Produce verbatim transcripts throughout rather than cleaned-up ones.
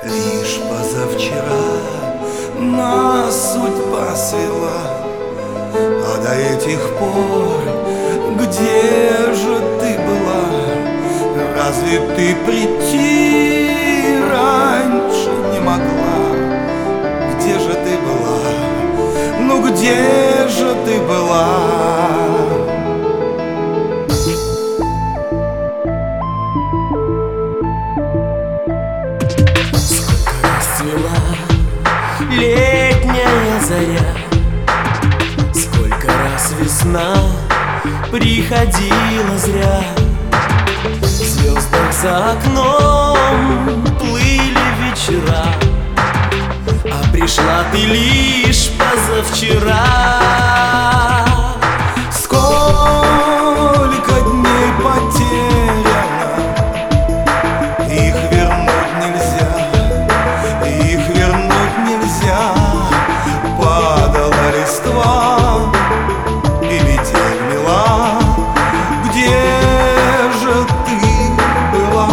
Лишь позавчера нас судьба свела, а до этих пор где же ты была? Разве ты прийти раньше не могла? Где же ты была? Ну где же ты была? Летняя заря, сколько раз весна приходила зря. В звездах за окном плыли вечера, а пришла ты лишь позавчера. Сколько дней потеряно, их вернуть нельзя, их вернуть нельзя. Падала листва и метель мела. Где же ты была?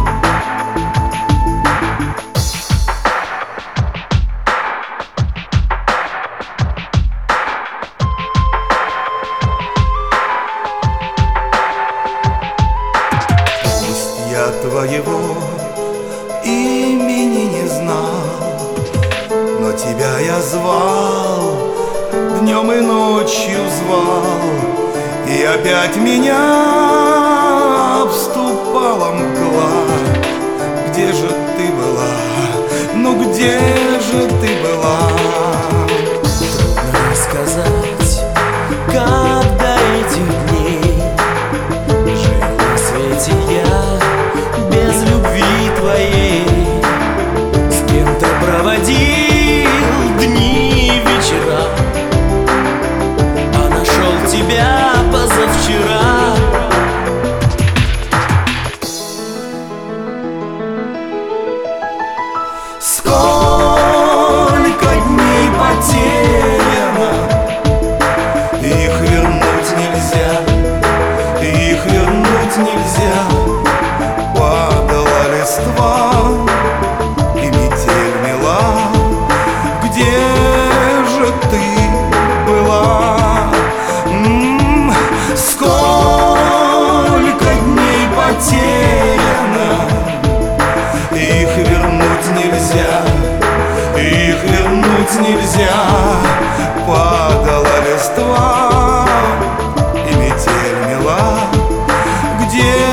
Пусть я твоего имени не знал, но тебя я звал, днем и ночью звал, и опять меня обступала мгла. Где же ты была? Ну где же ты была? Трудно рассказать, как до этих дней жил на свете я без любви твоей. С кем-то проводил дни, вечера, а нашел тебя позавчера. Сколько дней потеряно, их вернуть нельзя, их вернуть нельзя. Падала листва и метель мела. Где же ты была? М-м, сколько дней потеряно, их вернуть нельзя, их вернуть нельзя. Падала листва и метель мела. Где